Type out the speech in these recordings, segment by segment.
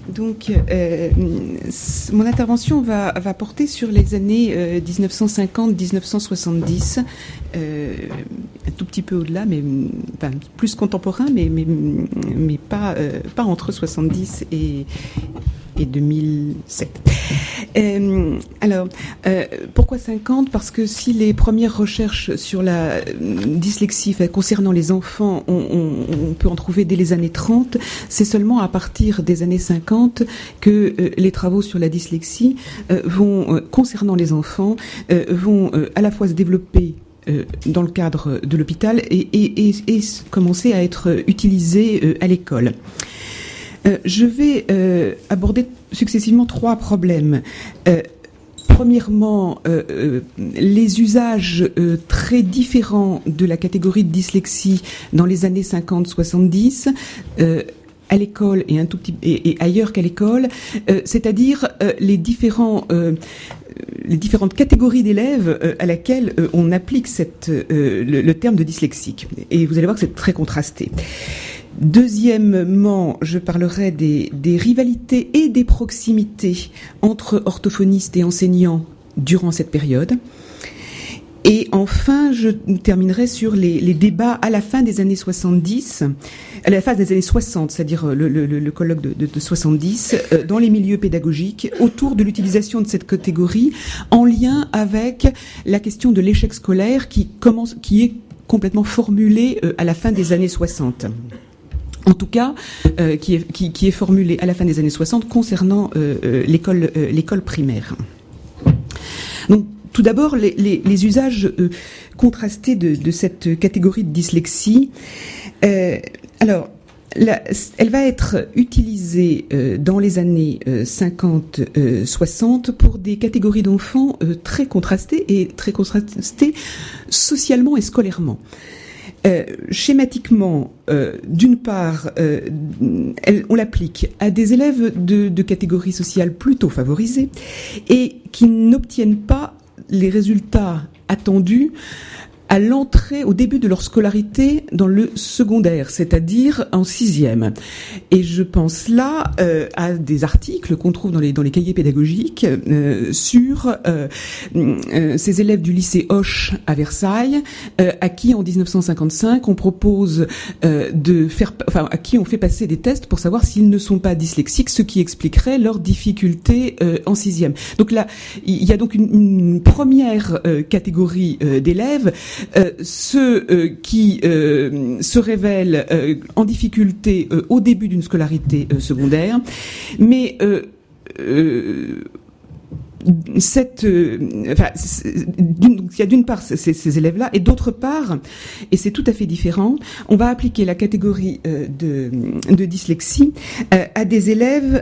Donc, mon intervention va porter sur les années 1950-1970, un tout petit peu au-delà, mais enfin, plus contemporain, mais pas entre 70 et 2007. Alors, pourquoi 50 ? Parce que si les premières recherches sur la dyslexie concernant les enfants, on peut en trouver dès les années 30, c'est seulement à partir des années 50 que les travaux sur la dyslexie concernant les enfants, vont à la fois se développer dans le cadre de l'hôpital et commencer à être utilisés à l'école. Je vais aborder successivement 3 problèmes. Premièrement, les usages très différents de la catégorie de dyslexie dans les années 50-70, à l'école et un tout petit et ailleurs qu'à l'école, c'est-à-dire les différentes catégories d'élèves à laquelle on applique le terme de dyslexique. Et vous allez voir que c'est très contrasté. Deuxièmement, je parlerai des rivalités et des proximités entre orthophonistes et enseignants durant cette période. Et enfin, je terminerai sur les débats à la fin des années 70, à la fin des années 60, c'est-à-dire le colloque de 70, dans les milieux pédagogiques, autour de l'utilisation de cette catégorie, en lien avec la question de l'échec scolaire qui est complètement formulée à la fin des années 60. En tout cas, qui est formulé à la fin des années 60 concernant l'école primaire. Donc, tout d'abord, les usages contrastés de cette catégorie de dyslexie. Alors, elle va être utilisée dans les années 50-60 pour des catégories d'enfants très contrastées socialement et scolairement. Schématiquement, d'une part, on l'applique à des élèves de catégories sociales plutôt favorisées et qui n'obtiennent pas les résultats attendus à l'entrée, au début de leur scolarité dans le secondaire, c'est-à-dire en 6e. Et je pense là à des articles qu'on trouve dans les cahiers pédagogiques sur ces élèves du lycée Hoche à Versailles, à qui en 1955 on propose à qui on fait passer des tests pour savoir s'ils ne sont pas dyslexiques, ce qui expliquerait leurs difficultés en 6e. Donc là, il y a donc une première catégorie d'élèves, ceux qui se révèlent en difficulté au début d'une scolarité secondaire, mais il y a d'une part ces élèves-là, et d'autre part, et c'est tout à fait différent, on va appliquer la catégorie de dyslexie à des élèves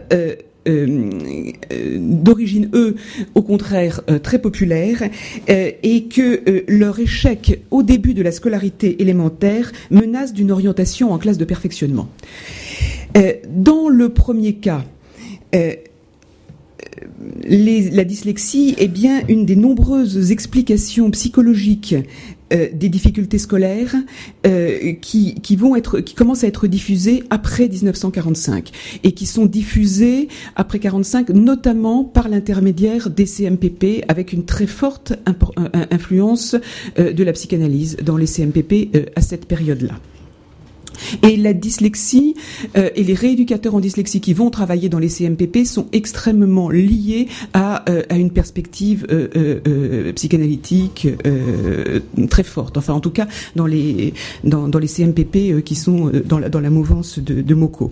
d'origine, au contraire, très populaire, et que leur échec au début de la scolarité élémentaire menace d'une orientation en classe de perfectionnement. Dans le premier cas, la dyslexie est bien une des nombreuses explications psychologiques des difficultés scolaires qui commencent à être diffusées après 1945 et qui sont diffusées après 45 notamment par l'intermédiaire des CMPP, avec une très forte influence de la psychanalyse dans les CMPP à cette période-là. Et la dyslexie et les rééducateurs en dyslexie qui vont travailler dans les CMPP sont extrêmement liés à une perspective psychanalytique très forte. Enfin, en tout cas, dans les CMPP qui sont dans la mouvance de Moko.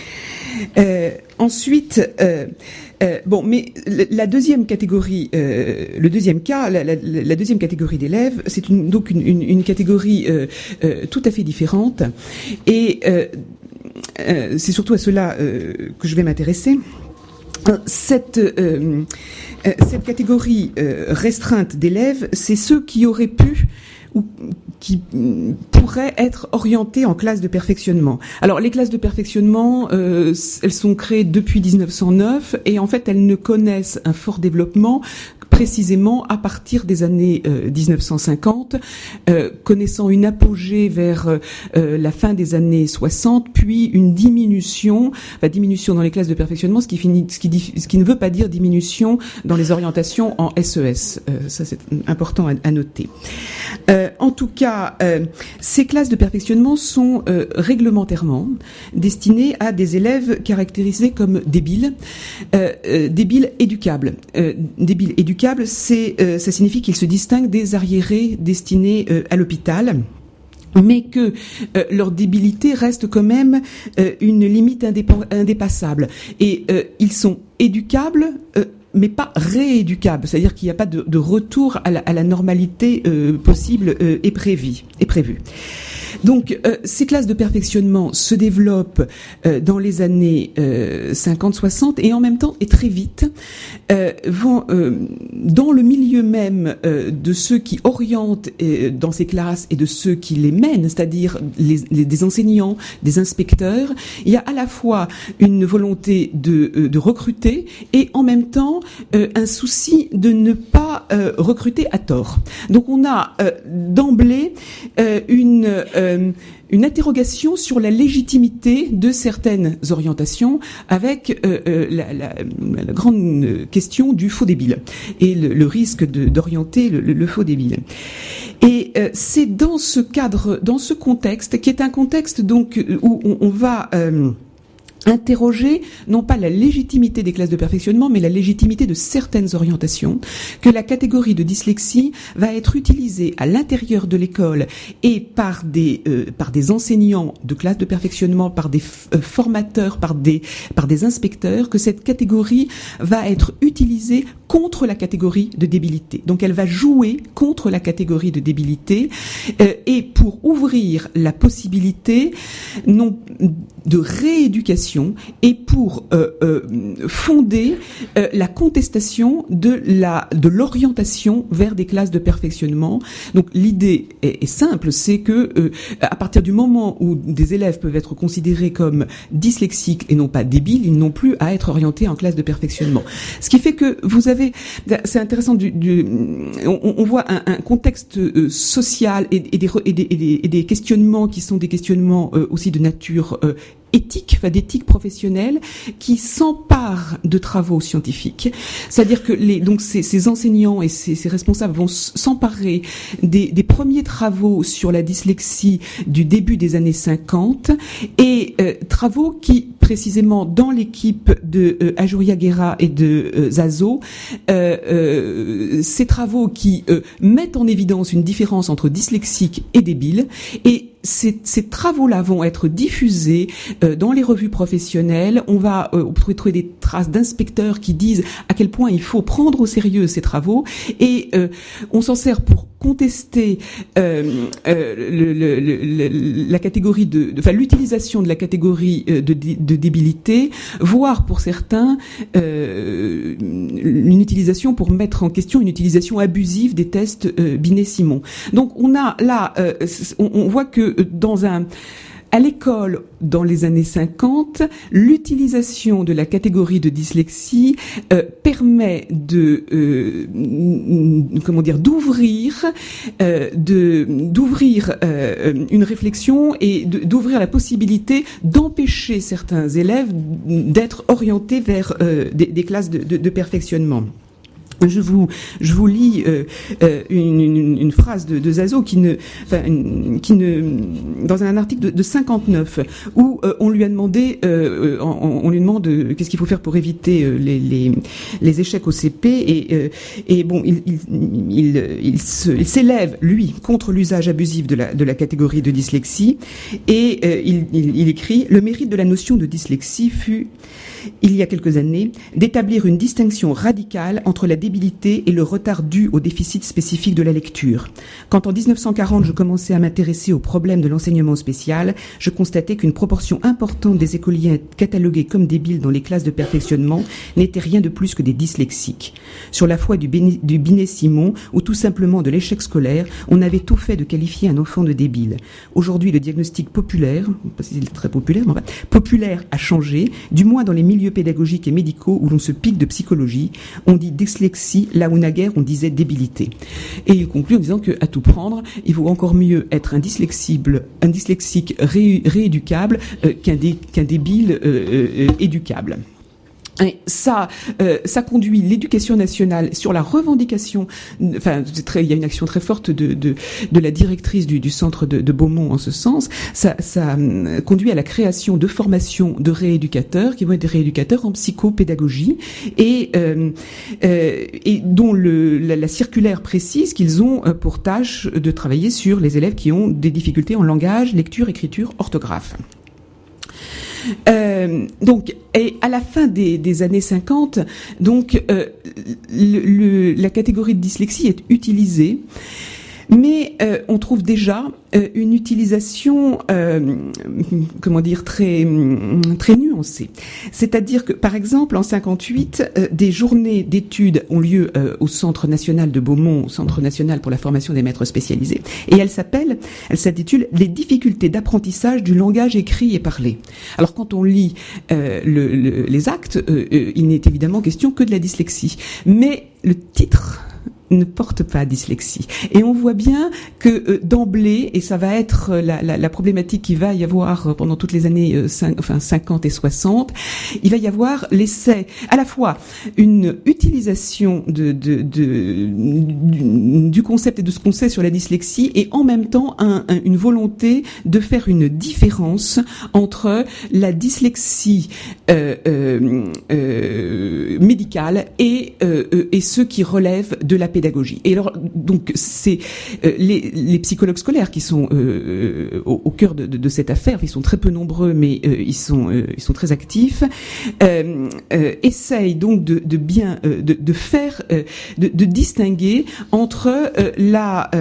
Ensuite, mais la deuxième catégorie, le deuxième cas, la deuxième catégorie d'élèves, c'est une catégorie tout à fait différente, et c'est surtout à cela que je vais m'intéresser. Cette catégorie restreinte d'élèves, c'est ceux qui auraient pu ou qui pourraient être orientés en classe de perfectionnement. Alors, les classes de perfectionnement, elles sont créées depuis 1909 et en fait, elles ne connaissent un fort développement précisément à partir des années 1950, connaissant une apogée vers la fin des années 60, puis une diminution dans les classes de perfectionnement, ce qui ne veut pas dire diminution dans les orientations en SES. Ça, c'est important à noter. En tout cas, ces classes de perfectionnement sont réglementairement destinées à des élèves caractérisés comme débiles, débiles éducables. Débiles éducables, ça signifie qu'ils se distinguent des arriérés destinés à l'hôpital, mais que leur débilité reste quand même une limite indépassable. Et ils sont éducables, mais pas rééducables, c'est-à-dire qu'il n'y a pas de retour à la normalité possible et prévue. Donc, ces classes de perfectionnement se développent dans les années 50-60 et en même temps, et très vite, vont dans le milieu même de ceux qui orientent dans ces classes et de ceux qui les mènent, c'est-à-dire des enseignants, des inspecteurs. Il y a à la fois une volonté de recruter et en même temps un souci de ne pas recruter à tort. Donc, on a d'emblée une interrogation sur la légitimité de certaines orientations avec la grande question du faux débile et le risque d'orienter le faux débile. Et c'est dans ce cadre, dans ce contexte, qui est un contexte donc où on va interroger non pas la légitimité des classes de perfectionnement, mais la légitimité de certaines orientations, que la catégorie de dyslexie va être utilisée à l'intérieur de l'école et par des enseignants de classes de perfectionnement, par des formateurs, par des inspecteurs, que cette catégorie va être utilisée contre la catégorie de débilité. Donc elle va jouer contre la catégorie de débilité et pour ouvrir la possibilité non de rééducation et pour fonder la contestation de l'orientation vers des classes de perfectionnement. Donc l'idée est simple, c'est que à partir du moment où des élèves peuvent être considérés comme dyslexiques et non pas débiles, ils n'ont plus à être orientés en classe de perfectionnement. Ce qui fait que vous avez, c'est intéressant, on voit un contexte social et des questionnements qui sont des questionnements aussi de nature éthique, d'éthique professionnelle, qui s'emparent de travaux scientifiques. C'est-à-dire que donc ces enseignants et ces responsables vont s'emparer des premiers travaux sur la dyslexie du début des années 50 et travaux qui, précisément dans l'équipe de Ajuria Guerra et de Zazo, ces travaux qui mettent en évidence une différence entre dyslexique et débile, et ces travaux-là vont être diffusés dans les revues professionnelles. On va trouver des traces d'inspecteurs qui disent à quel point il faut prendre au sérieux ces travaux, et on s'en sert pour contester la catégorie l'utilisation de la catégorie de débilité, voire pour certains une utilisation pour mettre en question une utilisation abusive des tests Binet-Simon. Donc on a là, on voit que à l'école, dans les années 50, l'utilisation de la catégorie de dyslexie permet d'ouvrir une réflexion et d'ouvrir la possibilité d'empêcher certains élèves d'être orientés vers des classes de perfectionnement. Je vous lis une phrase de Zazo dans un article de 59 où on lui a demandé, on lui demande qu'est-ce qu'il faut faire pour éviter les échecs au CP, et bon, il s'élève lui contre l'usage abusif de la catégorie de dyslexie, et il écrit: le mérite de la notion de dyslexie fut, il y a quelques années, d'établir une distinction radicale entre la débilité et le retard dû au déficit spécifique de la lecture. Quand en 1940 je commençais à m'intéresser aux problèmes de l'enseignement spécial, je constatais qu'une proportion importante des écoliers catalogués comme débiles dans les classes de perfectionnement n'étaient rien de plus que des dyslexiques. Sur la foi du Binet-Simon ou tout simplement de l'échec scolaire, on avait tout fait de qualifier un enfant de débile. Aujourd'hui, le diagnostic populaire, pas si c'est très populaire, mais populaire a changé, du moins dans les milieux pédagogiques et médicaux où l'on se pique de psychologie. On dit dyslexie là où naguère on disait débilité. Et il conclut en disant que, à tout prendre, il vaut encore mieux être un dyslexique rééducable qu'un débile éducable. Et ça conduit l'éducation nationale sur la revendication. Enfin, il y a une action très forte de la directrice du centre de Beaumont en ce sens. Ça conduit à la création de formations de rééducateurs qui vont être des rééducateurs en psychopédagogie et dont la circulaire précise qu'ils ont pour tâche de travailler sur les élèves qui ont des difficultés en langage, lecture, écriture, orthographe. Donc, et à la fin des années 50, donc la catégorie de dyslexie est utilisée, mais on trouve déjà une utilisation, très nuancée. C'est-à-dire que, par exemple, en 58, des journées d'études ont lieu au Centre national de Beaumont, au Centre national pour la formation des maîtres spécialisés, et elle s'intitule « Les difficultés d'apprentissage du langage écrit et parlé ». Alors, quand on lit les actes, il n'est évidemment question que de la dyslexie, mais le titre ne porte pas dyslexie. Et on voit bien que d'emblée, et ça va être la problématique qu'il va y avoir pendant toutes les années 50 et 60, il va y avoir l'essai, à la fois une utilisation du concept et de ce qu'on sait sur la dyslexie, et en même temps une volonté de faire une différence entre la dyslexie médicale et ceux qui relèvent de la pédagogie. Et alors, donc, c'est les psychologues scolaires qui sont au cœur de cette affaire. Ils sont très peu nombreux, mais ils sont très actifs. Essayent donc de bien faire, de distinguer entre la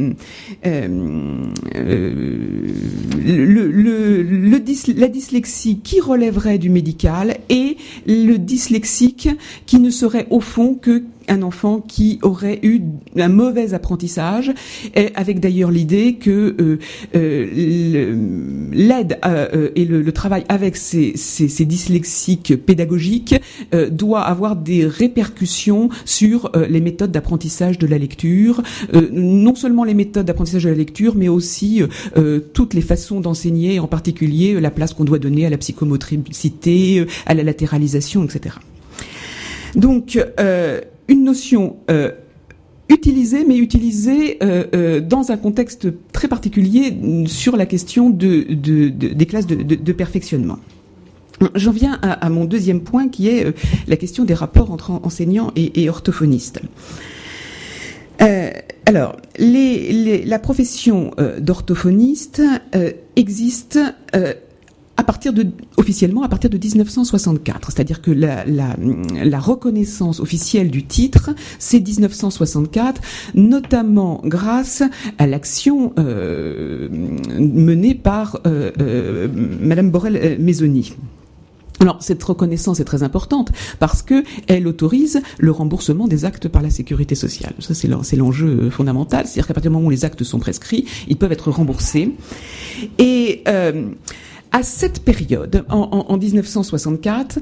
dyslexie qui relèverait du médical et le dyslexique qui ne serait au fond que un enfant qui aurait eu un mauvais apprentissage, avec d'ailleurs l'idée que l'aide et le travail avec ces dyslexiques pédagogiques doit avoir des répercussions sur les méthodes d'apprentissage de la lecture, non seulement les méthodes d'apprentissage de la lecture, mais aussi toutes les façons d'enseigner, en particulier la place qu'on doit donner à la psychomotricité, à la latéralisation, etc. Donc, une notion utilisée dans un contexte très particulier sur la question des classes de perfectionnement. J'en viens à mon deuxième point, qui est la question des rapports entre enseignants et orthophonistes. Alors, la profession d'orthophoniste existe officiellement à partir de 1964, c'est-à-dire que la reconnaissance officielle du titre, c'est 1964, notamment grâce à l'action menée par Madame Borel-Maisony. Alors, cette reconnaissance est très importante parce que elle autorise le remboursement des actes par la sécurité sociale. Ça, c'est l'enjeu fondamental. C'est-à-dire qu'à partir du moment où les actes sont prescrits, ils peuvent être remboursés. Et à cette période, en 1964,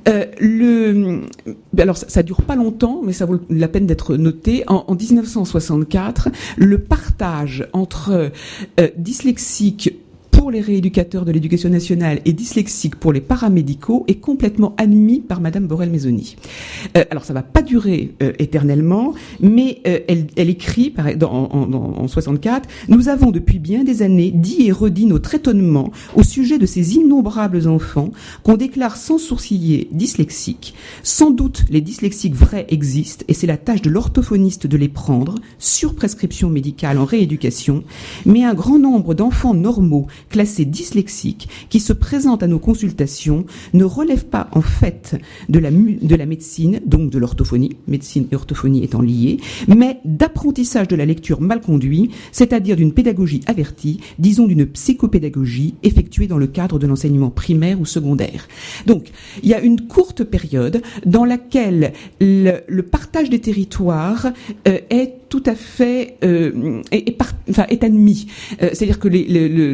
alors ça dure pas longtemps, mais ça vaut la peine d'être noté. En 1964, le partage entre dyslexiques pour les rééducateurs de l'éducation nationale et dyslexiques pour les paramédicaux est complètement admis par Madame Borel-Maisony. Alors ça va pas durer éternellement, mais elle écrit en 64, « Nous avons depuis bien des années dit et redit notre étonnement au sujet de ces innombrables enfants qu'on déclare sans sourciller dyslexiques. Sans doute les dyslexiques vrais existent et c'est la tâche de l'orthophoniste de les prendre, sur prescription médicale en rééducation, mais un grand nombre d'enfants normaux classés dyslexiques qui se présentent à nos consultations ne relèvent pas en fait de la médecine, donc de l'orthophonie, médecine et orthophonie étant liées, mais d'apprentissage de la lecture mal conduit, c'est-à-dire d'une pédagogie avertie, disons d'une psychopédagogie effectuée dans le cadre de l'enseignement primaire ou secondaire. » Donc, il y a une courte période dans laquelle le partage des territoires est tout à fait est admis. C'est-à-dire que l'article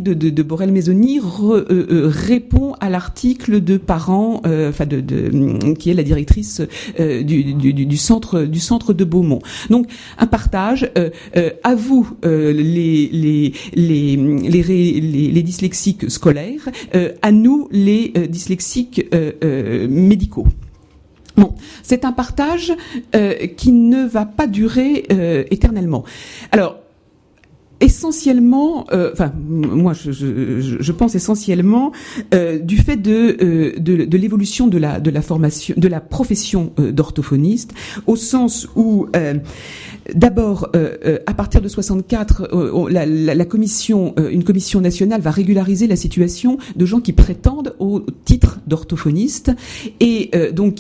de Borel-Maisony répond à l'article de Parent, qui est la directrice du centre de Beaumont. Donc un partage. À vous les dyslexiques scolaires, à nous les dyslexiques médicaux. Bon, c'est un partage qui ne va pas durer éternellement. Alors, essentiellement, moi je pense essentiellement du fait de l'évolution de la formation, de la profession d'orthophoniste, au sens où d'abord, à partir de 64, la commission, une commission nationale va régulariser la situation de gens qui prétendent au titre d'orthophoniste et donc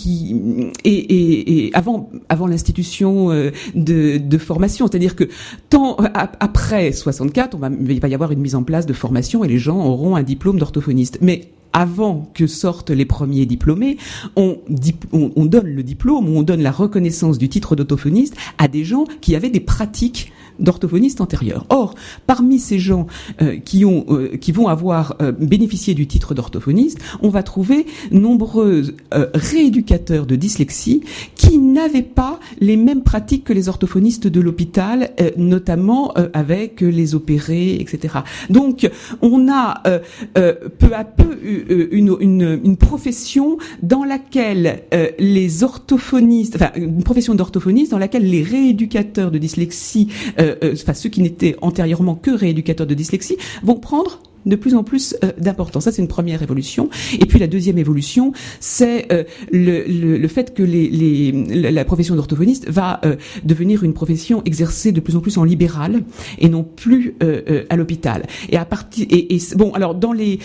avant l'institution de formation, c'est-à-dire que tant après 64, il va y avoir une mise en place de formation et les gens auront un diplôme d'orthophoniste. Mais avant que sortent les premiers diplômés, on donne le diplôme, on donne la reconnaissance du titre d'orthophoniste à des gens qui avaient des pratiques d'orthophonistes antérieurs. Or, parmi ces gens qui vont avoir bénéficié du titre d'orthophoniste, on va trouver nombreux rééducateurs de dyslexie qui n'avaient pas les mêmes pratiques que les orthophonistes de l'hôpital, notamment avec les opérés, etc. Donc, on a peu à peu une profession dans laquelle les orthophonistes, une profession d'orthophoniste dans laquelle les rééducateurs de dyslexie, ceux qui n'étaient antérieurement que rééducateurs de dyslexie, vont prendre de plus en plus d'importance. Ça, c'est une première évolution. Et puis la deuxième évolution, c'est le fait que la profession d'orthophoniste va devenir une profession exercée de plus en plus en libéral et non plus à l'hôpital. Et à partir bon, alors dans les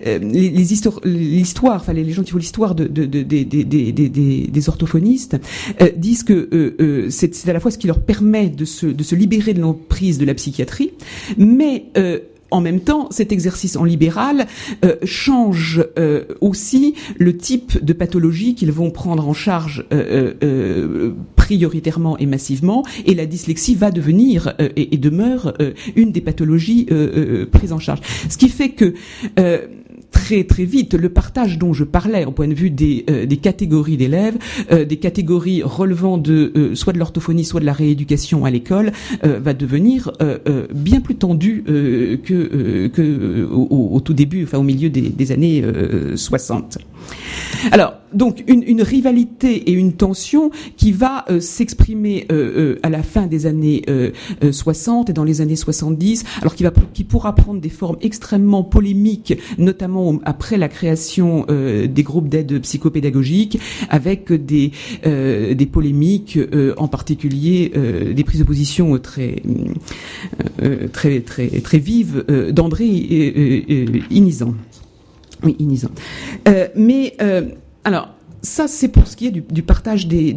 gens qui font l'histoire des orthophonistes disent que c'est à la fois ce qui leur permet de se libérer de l'emprise de la psychiatrie, mais en même temps, cet exercice en libéral change aussi le type de pathologie qu'ils vont prendre en charge prioritairement et massivement, et la dyslexie va devenir et demeure une des pathologies prises en charge. Ce qui fait que très très vite, le partage dont je parlais au point de vue des catégories d'élèves, des catégories relevant soit de l'orthophonie, soit de la rééducation à l'école, va devenir bien plus tendu que au tout début, au milieu des années 60. Alors, donc une rivalité et une tension qui va s'exprimer à la fin des années 60 et dans les années 70, alors qui pourra prendre des formes extrêmement polémiques, notamment après la création des groupes d'aide psychopédagogique, avec des polémiques, en particulier des prises de position très vives d'André Inizan. Oui, Inizan. Alors, ça, c'est pour ce qui est du partage des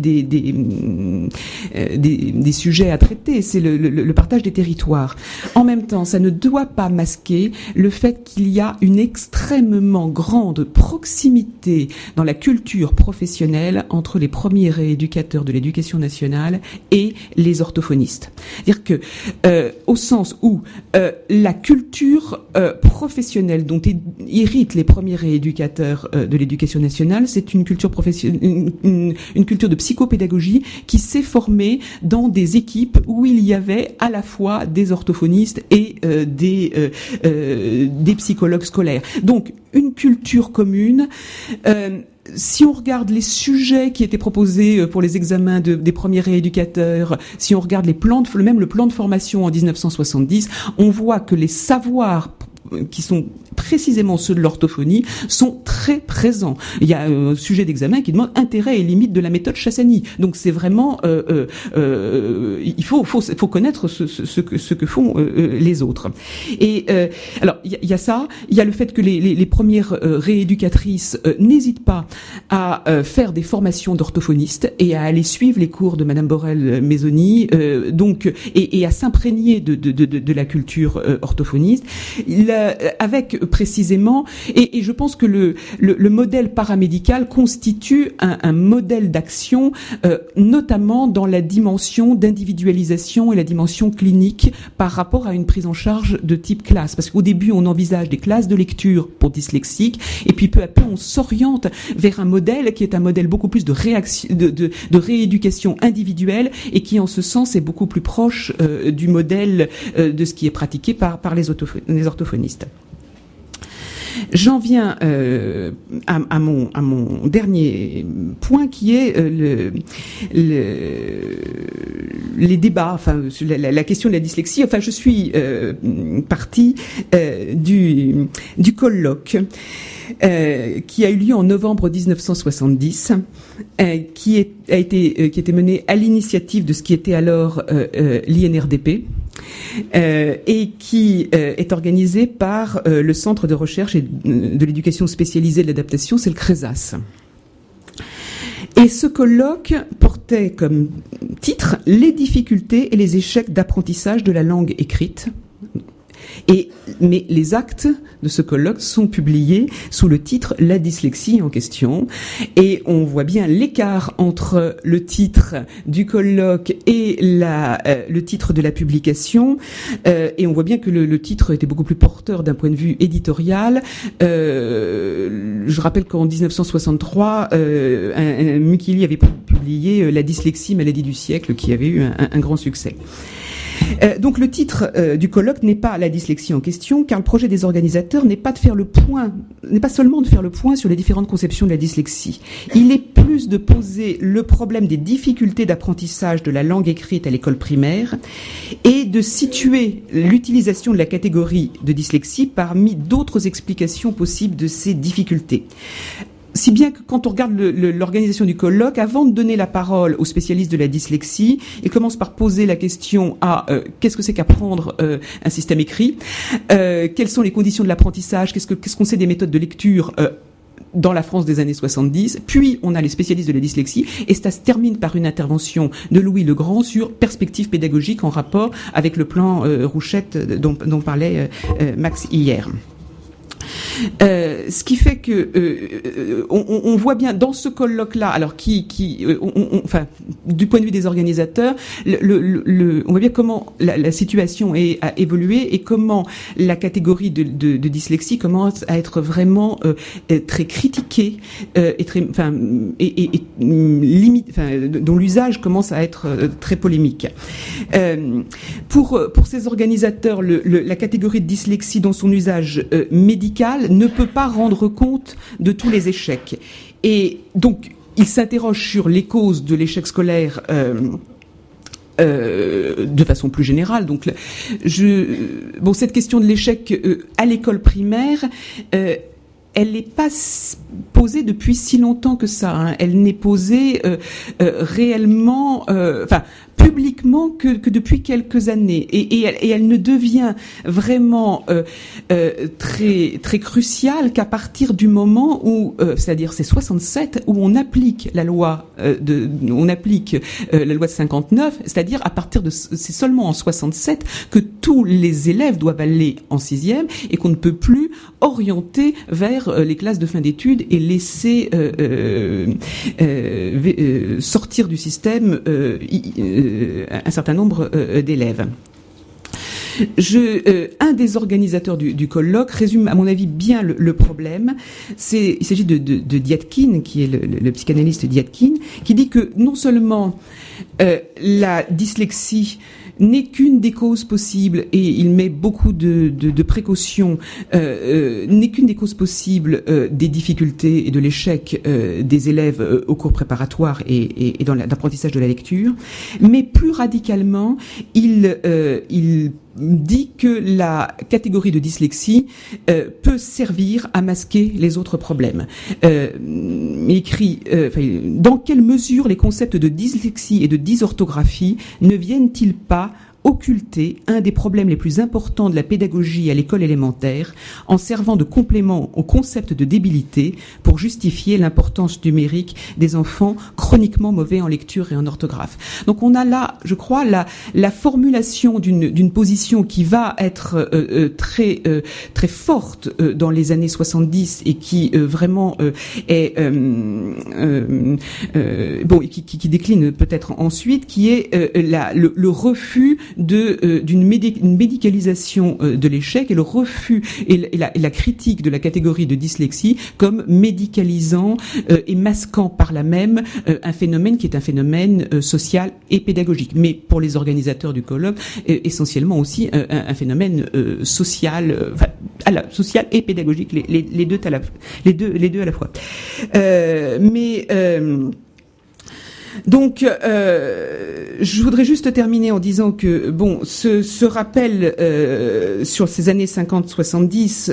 sujets à traiter, c'est le partage des territoires. En même temps, ça ne doit pas masquer le fait qu'il y a une extrêmement grande proximité dans la culture professionnelle entre les premiers rééducateurs de l'éducation nationale et les orthophonistes. C'est-à-dire que, au sens où la culture professionnelle dont héritent les premiers rééducateurs de l'éducation nationale, c'est une culture une culture de psychopédagogie qui s'est formée dans des équipes où il y avait à la fois des orthophonistes et des psychologues scolaires. Donc une culture commune. Si on regarde les sujets qui étaient proposés pour les examens des premiers rééducateurs, si on regarde le plan de formation en 1970, on voit que les savoirs qui sont précisément ceux de l'orthophonie sont très présents. Il y a un sujet d'examen qui demande intérêt et limite de la méthode Chassani. Donc c'est vraiment il faut connaître ce que font les autres. Et alors il y a ça, il y a le fait que les premières rééducatrices n'hésitent pas à faire des formations d'orthophonistes et à aller suivre les cours de Madame Borel-Maisony, donc et à s'imprégner de la culture orthophoniste. Avec précisément, et je pense que le modèle paramédical constitue un modèle d'action, notamment dans la dimension d'individualisation et la dimension clinique par rapport à une prise en charge de type classe. Parce qu'au début, on envisage des classes de lecture pour dyslexiques, et puis peu à peu, on s'oriente vers un modèle qui est un modèle beaucoup plus de rééducation individuelle, et qui, en ce sens, est beaucoup plus proche du modèle de ce qui est pratiqué par les orthophonistes. J'en viens à mon dernier point, qui est les débats, enfin la question de la dyslexie. Enfin, je suis partie du colloque qui a eu lieu en novembre 1970, qui était mené à l'initiative de ce qui était alors l'INRDP. Et qui est organisé par le Centre de recherche et de l'éducation spécialisée de l'adaptation, c'est le CRESAS. Et ce colloque portait comme titre « Les difficultés et les échecs d'apprentissage de la langue écrite ». Mais les actes de ce colloque sont publiés sous le titre « La dyslexie en question ». Et on voit bien l'écart entre le titre du colloque et le titre de la publication. Et on voit bien que le titre était beaucoup plus porteur d'un point de vue éditorial. Je rappelle qu'en 1963, Mukili avait publié « La dyslexie, maladie du siècle » qui avait eu un grand succès. Donc le titre du colloque n'est pas la dyslexie en question, car le projet des organisateurs n'est pas seulement de faire le point sur les différentes conceptions de la dyslexie. Il est plus de poser le problème des difficultés d'apprentissage de la langue écrite à l'école primaire et de situer l'utilisation de la catégorie de dyslexie parmi d'autres explications possibles de ces difficultés. Si bien que quand on regarde l'organisation du colloque, avant de donner la parole aux spécialistes de la dyslexie, il commence par poser la question qu'est-ce que c'est qu'apprendre un système écrit, quelles sont les conditions de l'apprentissage, qu'est-ce qu'on sait des méthodes de lecture dans la France des années 70, puis on a les spécialistes de la dyslexie, et ça se termine par une intervention de Louis Legrand sur perspective pédagogique en rapport avec le plan Rouchette dont parlait Max hier. Ce qui fait que on voit bien dans ce colloque-là, alors enfin, du point de vue des organisateurs, on voit bien comment la situation a évolué et comment la catégorie de dyslexie commence à être vraiment très critiquée et très, enfin, et limite, enfin, dont l'usage commence à être très polémique. Pour ces organisateurs, la catégorie de dyslexie dans son usage médical ne peut pas rendre compte de tous les échecs. Et donc, il s'interroge sur les causes de l'échec scolaire de façon plus générale. Donc, cette question de l'échec à l'école primaire, elle n'est pas posée depuis si longtemps que ça. Hein. Elle n'est posée réellement, publiquement que depuis quelques années, et elle ne devient vraiment très très cruciale qu'à partir du moment où, c'est-à-dire c'est 67, où on applique la loi de 59, c'est-à-dire à partir c'est seulement en 67 que tous les élèves doivent aller en 6e et qu'on ne peut plus orienter vers les classes de fin d'études et laisser sortir du système un certain nombre d'élèves. Un des organisateurs du colloque résume, à mon avis, bien le problème. Il s'agit de Dyadkin, qui est le psychanalyste Dyadkin, qui dit que non seulement la dyslexie n'est qu'une des causes possibles, et il met beaucoup de précautions, n'est qu'une des causes possibles des difficultés et de l'échec des élèves au cours préparatoire et dans l'apprentissage de la lecture, mais plus radicalement, il dit que la catégorie de dyslexie peut servir à masquer les autres problèmes. Il écrit dans quelle mesure les concepts de dyslexie et de dysorthographie ne viennent-ils pas occulter un des problèmes les plus importants de la pédagogie à l'école élémentaire en servant de complément au concept de débilité pour justifier l'importance numérique des enfants chroniquement mauvais en lecture et en orthographe. Donc on a là, je crois, la formulation d'une position qui va être très forte dans les années 70 et qui vraiment est qui décline peut-être ensuite, qui est le refus d'une médicalisation de l'échec et le refus et la critique de la catégorie de dyslexie comme médicalisant et masquant par là même un phénomène qui est un phénomène social et pédagogique, mais pour les organisateurs du colloque essentiellement aussi un phénomène social, social et pédagogique, les deux à la fois. Donc, je voudrais juste terminer en disant que ce rappel sur ces années 50-70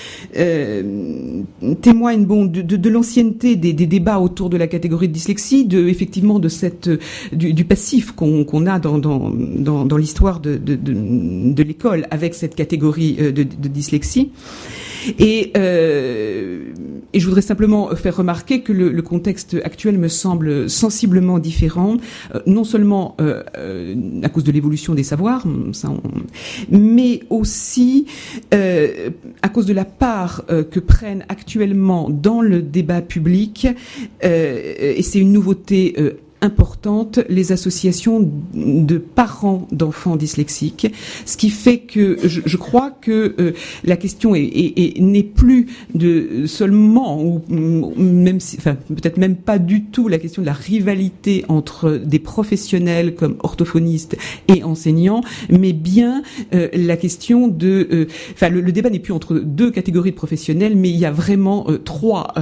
témoigne de l'ancienneté des débats autour de la catégorie de dyslexie, effectivement de du passif qu'on a dans l'histoire de l'école avec cette catégorie de dyslexie. Et je voudrais simplement faire remarquer que le contexte actuel me semble sensiblement différent, non seulement à cause de l'évolution des savoirs, mais aussi à cause de la part que prennent actuellement dans le débat public, et c'est une nouveauté importante, les associations de parents d'enfants dyslexiques, ce qui fait que je crois que la question n'est plus de seulement ou même peut-être même pas du tout la question de la rivalité entre des professionnels comme orthophonistes et enseignants, mais bien la question de le débat n'est plus entre deux catégories de professionnels, mais il y a vraiment trois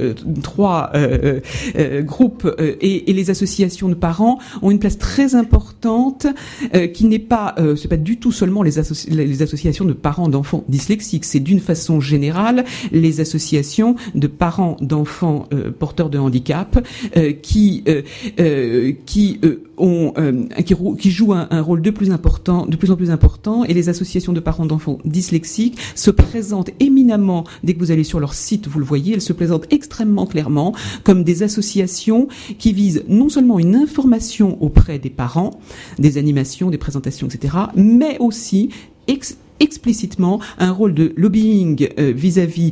groupes et les associations de parents ont une place très importante qui n'est pas c'est pas du tout seulement les associations de parents d'enfants dyslexiques, c'est d'une façon générale les associations de parents d'enfants porteurs de handicap qui jouent un rôle de plus en plus important, et les associations de parents d'enfants dyslexiques se présentent éminemment, dès que vous allez sur leur site, vous le voyez, elles se présentent extrêmement clairement comme des associations qui visent non seulement une information auprès des parents, des animations, des présentations, etc., mais aussi explicitement un rôle de lobbying vis-à-vis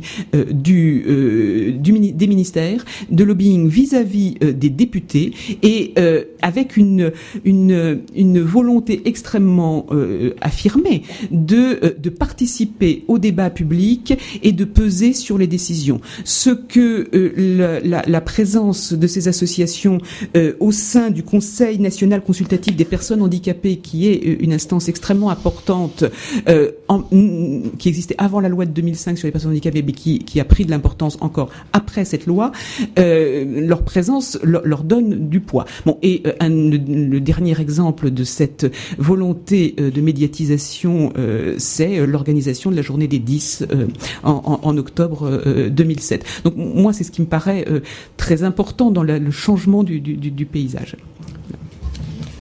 des ministères, de lobbying vis-à-vis des députés, et avec une volonté extrêmement affirmée de participer au débat public et de peser sur les décisions. Ce que la présence de ces associations au sein du Conseil national consultatif des personnes handicapées, qui est une instance extrêmement importante qui existait avant la loi de 2005 sur les personnes handicapées, mais qui a pris de l'importance encore après cette loi, leur présence leur donne du poids. Et le dernier exemple de cette volonté de médiatisation, c'est l'organisation de la journée des 10 en octobre 2007. Donc moi, c'est ce qui me paraît très important dans le changement du paysage.